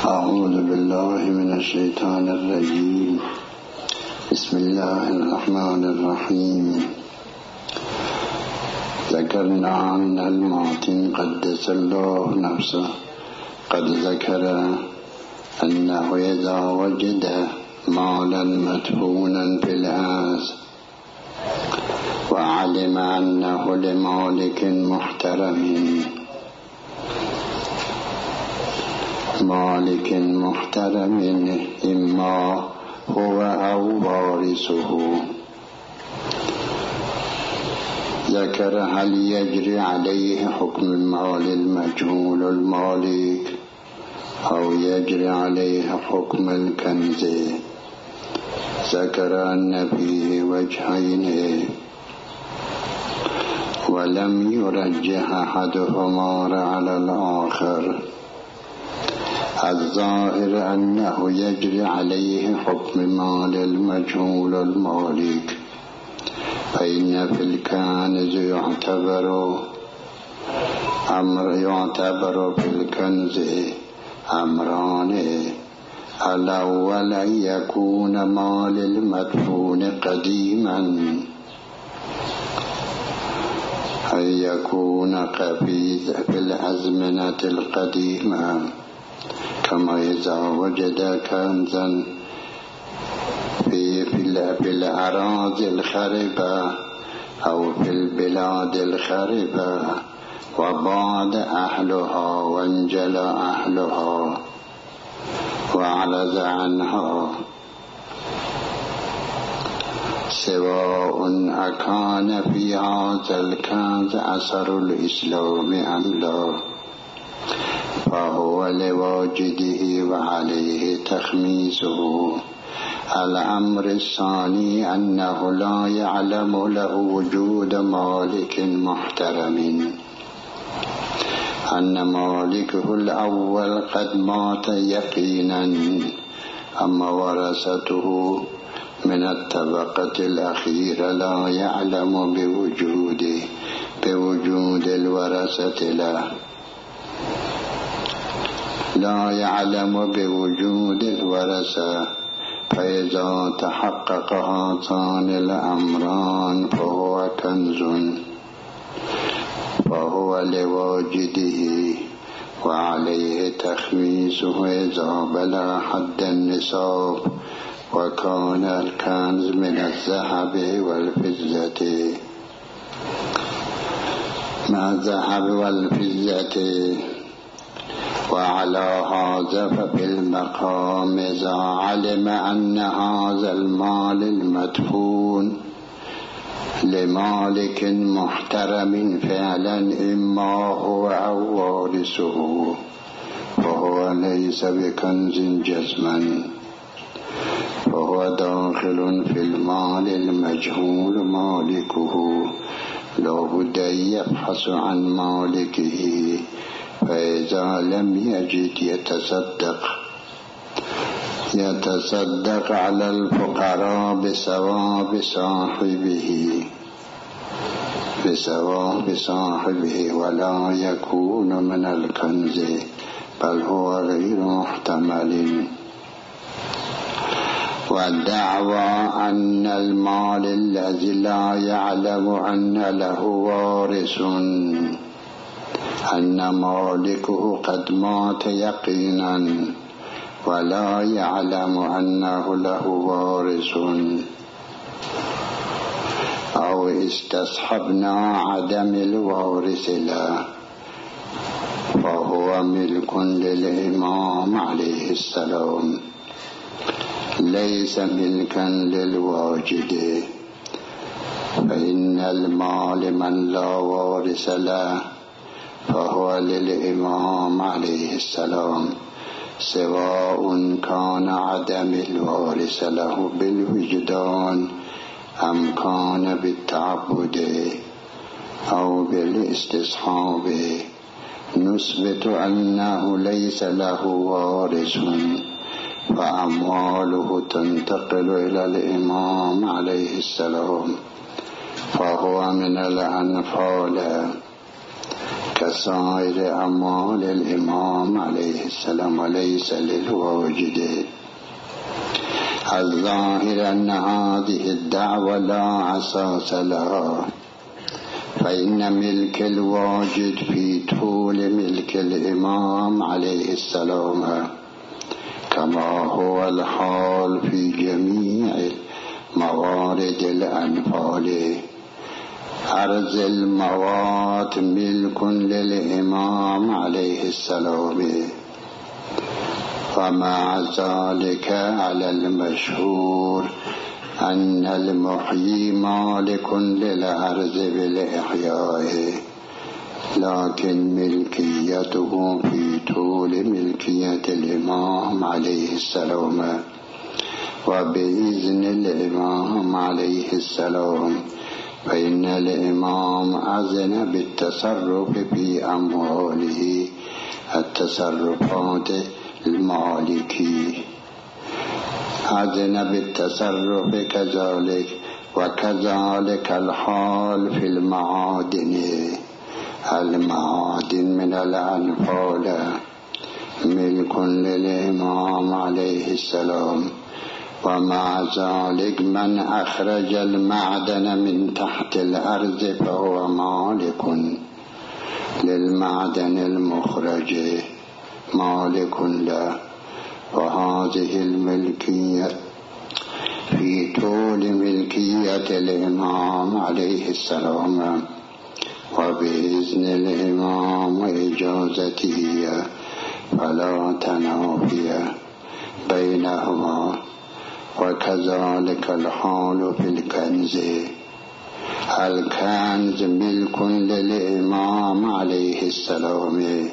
اعوذ بالله من الشیطان الرجیم. بسم الله الرحمن الرحیم. ذكرنا عن المعتن قدس الله نفسه قد ذكر أنه إذا وجد مالا مدفونا في الأرض وعلم أنه لمالك محترم إما هو أو وارثه، ذكر هل يجري عليه حكم المال المجهول المالك أو يجري عليه حكم الكنز. ذكر أن فيه وجهين ولم يرجح أحدهما على الآخر. الظاهر أنه يجري عليه حكم مال المجهول المالك، فإن في الكنز يعتبر في الكنز أمران: الأول أن يكون مال المدفون قديما، أن يكون في الأزمنة القديمة، كما إذا وجد كنزا في الأراضي الخربة أو في البلاد الخربة وبعد أهلها وانجلى أهلها وأعرض عنها، سواء أكان في هذا الكنز أثر الإسلام أم لا، فهو لواجده وعليه تخميسه. الأمر الثاني أنه لا يعلم له وجود مالك محترم، أن مالكه الأول قد مات يقينا، أما ورثته من الطبقة الأخيرة لا يعلم بوجود الورثة له، لا يعلم بوجود الورثة. فإذا تحقق هاتان الأمران فهو كنز، فهو لواجده وعليه تخميسه إذا بلغ حد النصاب وكان الكنز من الذهب والفضة. وعلى هذا ففي المقام إذا علم أن هذا المال المدفون لمالك محترم فعلا إما هو أو وارثه، فهو ليس بكنز جزما، فهو داخل في المال المجهول مالكه، لا بد أن يبحث عن مالكه، فإذا لم يجد يتصدق على الفقراء بثواب صاحبه ولا يكون من الكنز، بل هو غير محتمل. والدعوى أن المال الذي لا يعلم أن له وارث أن مالكه قد مات يقينا ولا يعلم أنه له وارث، أو استصحبنا عدم الوارث له، فهو ملك للإمام عليه السلام، ليس ملكا للواجد. فإن المال من لا وارث له فهو للإمام عليه السلام، سواء كان عدم الوارث له بالوجدان أم كان بالتعبد أو بالاستصحاب. نثبت أنه ليس له وارث، فأمواله تنتقل إلى الإمام عليه السلام، فهو من الأنفال كسائر أعمال الإمام عليه السلام وليس للواجد. الظاهر أن هذه الدعوة لا أساس لها، فإن ملك الواجد في طول ملك الإمام عليه السلام، كما هو الحال في جميع موارد الأنفال. أرض الموات ملك للإمام عليه السلام، ومع ذلك على المشهور أن المحيي مالك للأرض بالإحياء، لكن ملكيته في طول ملكية الإمام عليه السلام وبإذن الإمام عليه السلام، فإن الإمام أذن بالتصرف في أمواله التصرفات المالكي، أذن بالتصرف كذلك، وكذلك الحال في المعادن. المعادن من الأنفال ملك للإمام عليه السلام، ومع ذلك من أخرج المعدن من تحت الأرض فهو مالك للمعدن المخرج، مالك له. وهذه الملكية في طول ملكية الإمام عليه السلام وبإذن الإمام وإجازته، فلا تنافي بينهما. وكذلك الحال في الكنز. الكنز ملك للإمام عليه السلام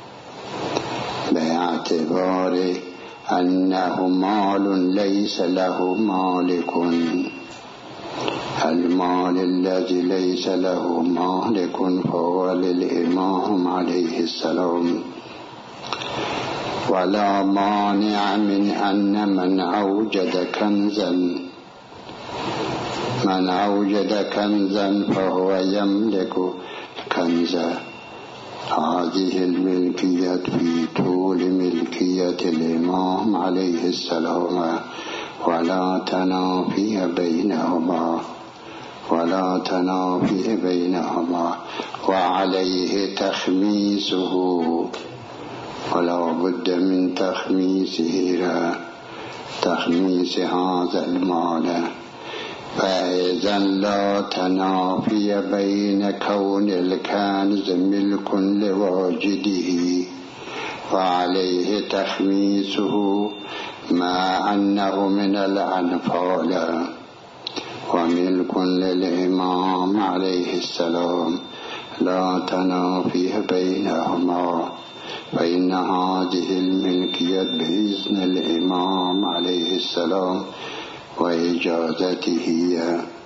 باعتبار أنه مال ليس له مالك. المال الذي ليس له مالك فهو للإمام عليه السلام، ولا مانع من أن من أوجد كنزا فهو يملك الكنز. هذه الملكية في طول ملكية الإمام عليه السلام، ولا تنافي بينهما، وعليه تخميسه، ولا بد من تخميس هذا المال. فإذا لا تنافي بين كون الكنز ملك لواجده وعليه تخميسه مع أنه من الأنفال وملك للإمام عليه السلام، لا تنافي بينهما، فإن هذه الملكية بإذن الإمام عليه السلام وإجازته.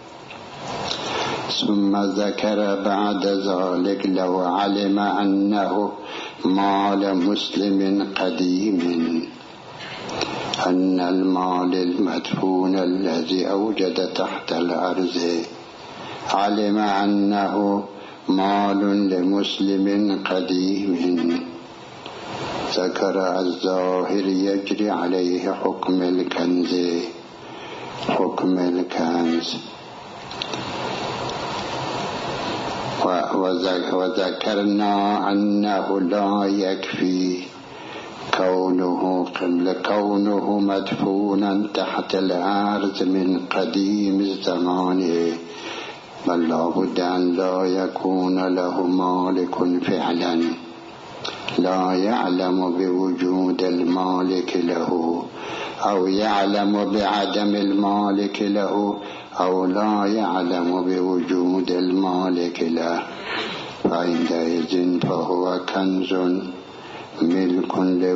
ثم ذكر بعد ذلك لو علم أنه مال مسلم قديم، أن المال المدفون الذي أوجد تحت الأرض، علم أنه مال لمسلم قديم، ذكر الظاهر يجري عليه حكم الكنز. وذكرنا أنه لا يكفي كونه مدفونا تحت الأرض من قديم الزمان، بل لا بد أن لا يكون له مالك فعلا، لا يعلم بوجود المالك له، أو يعلم بعدم المالك له، أو لا يعلم بوجود المالك له، فعندئذ فهو كنز ملك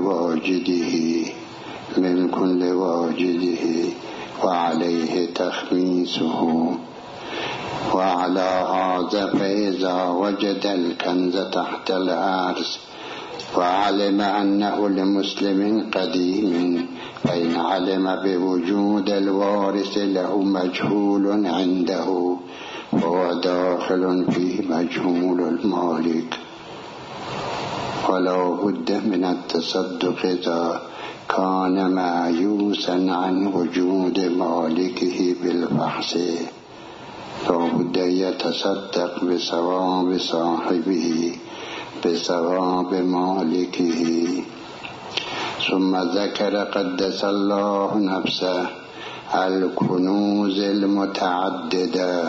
لواجده وعليه تخميسه. وعلى هذا فإذا وجد الكنز تحت الأرض وعلم أنه لمسلم قديم، فإن علم بوجود الوارث له مجهول عنده فهو داخل في مجهول المالك. ولا بد من التصدق إذا كان معيوسا عن وجود مالكه بالفحص، لا بد يتصدق بثواب صاحبه بثواب مالكه. ثم ذكر قدس الله نفسه الكنوز المتعددة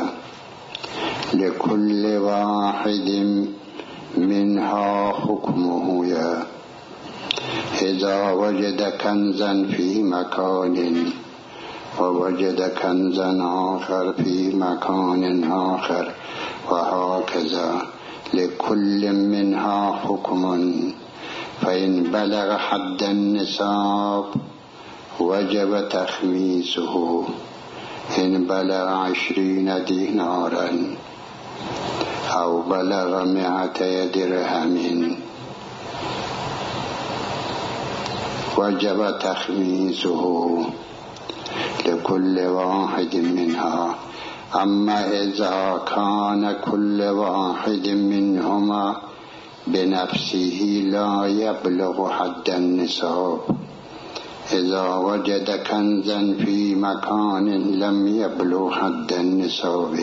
لكل واحد منها حكمه. إذا وجد كنزا في مكان ووجد كنزا آخر في مكان آخر وهكذا، لكل منها حكم. فإن بلغ حد النصاب وجب تخميسه، إن بلغ 20 دينارا أو بلغ 200 درهم وجب تخميسه لكل واحد منها. أما إذا كان كل واحد منهما بنفسه لا يبلغ حد النصاب، إذا وجد كنزا في مكان لم يبلغ حد النصاب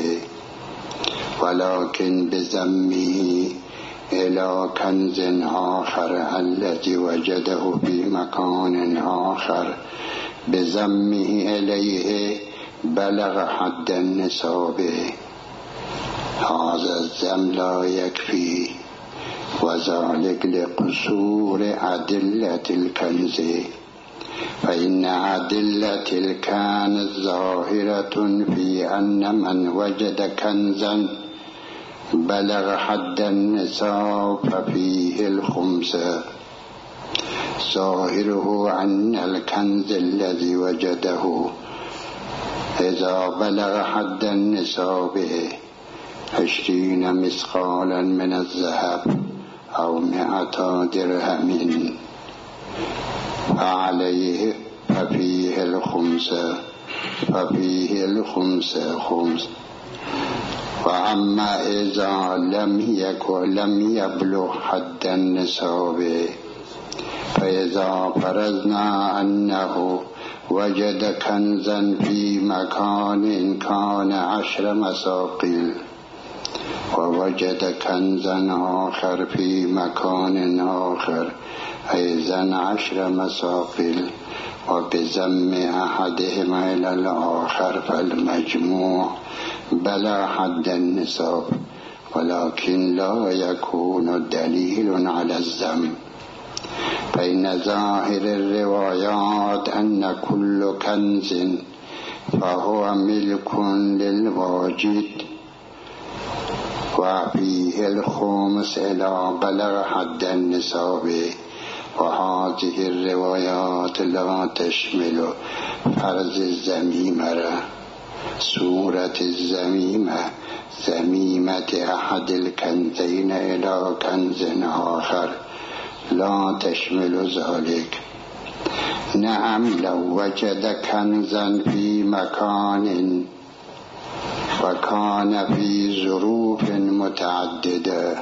ولكن بذمه إلى كنز آخر الذي وجده في مكان آخر، بذمه إليه بلغ حد النصاب. هذا الذم لا يكفي، وذلك لقصور أدلة الكنز، فإن أدلة الكنز ظاهرة في أن من وجد كنزا بلغ حد النصاب ففيه الخمس. ظاهره أن الكنز الذي وجده إذا بلغ حد النصاب 20 مثقالا من الذهب أو 200 درهم فعليه ففيه الخمس خمس. وأما إذا لم يبلغ حد النصاب، فإذا فرضنا أنه وجد كنزا في مكان كان 10 مساقيل ووجد كنزا آخر في مكان آخر أيضا 10 مساقيل، وبذم أحدهما إلى الآخر فالمجموع بلا حد النصاب، ولكن لا يكون دليل على الذم. فإن ظاهر الروايات أن كل كنز فهو ملك للواجد وفيه الخمس إلى بلغ حد النصاب. وهذه الروايات لا تشمل فرض الذميمة، صورة الذميمة، ذميمة أحد الكنزين إلى كنز آخر، لا تشمل ذلك. نعم، لو وجد كنزا في مكان وكان في ظروف متعددة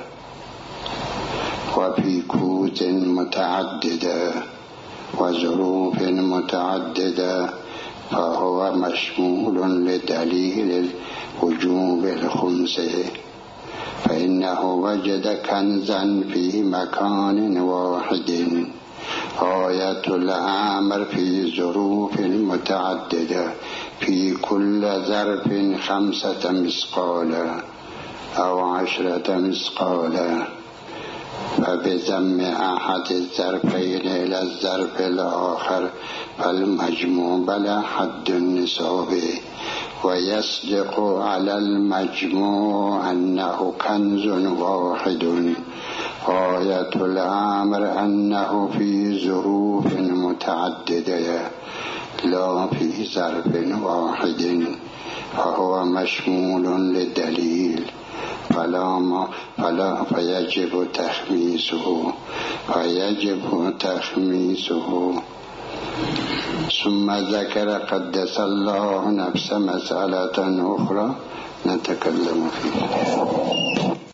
وفي كوت متعددة وظروف متعددة فهو مشمول لدليل وجوب الخمس. فإنه وجد كنزا في مكان واحد، آية الأمر في ظروف متعددة، في كل ظرف 5 مثقالا أو 10 مثقالا، فبذم أحد الظرفين إلى الظرف الآخر فالمجموع بلا حد النصاب. ويصدق على المجموع أنه كنز واحد، آية الأمر أنه في ظروف متعددة لا في ظرف واحد، فهو مشمول للدليل فيجب تخميسه. ثم ذكر قدس الله نفس مسألة أخرى نتكلم فيها.